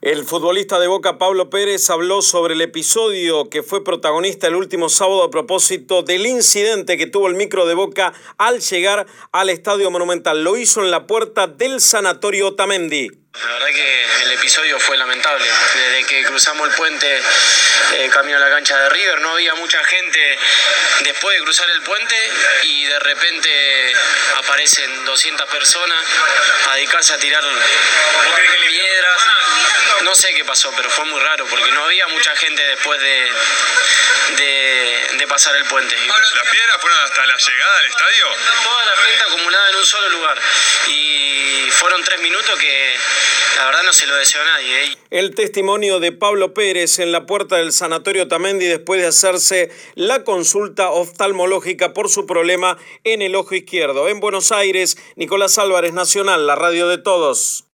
El futbolista de Boca, Pablo Pérez, habló sobre el episodio que fue protagonista el último sábado a propósito del incidente que tuvo el micro de Boca al llegar al Estadio Monumental. Lo hizo en la puerta del Sanatorio Otamendi. La verdad que el episodio fue lamentable. Desde que cruzamos el puente camino a la cancha de River no había mucha gente después de cruzar el puente y de repente aparecen 200 personas a dedicarse a tirar piedras. No sé qué pasó, pero fue muy raro porque no había mucha gente después de pasar el puente. ¿Las piedras fueron hasta la llegada al estadio? Toda la gente acumulada en un solo lugar y fueron 3 minutos que la verdad no se lo deseo a nadie. El testimonio de Pablo Pérez en la puerta del Sanatorio Otamendi después de hacerse la consulta oftalmológica por su problema en el ojo izquierdo. En Buenos Aires, Nicolás Álvarez, Nacional, la radio de todos.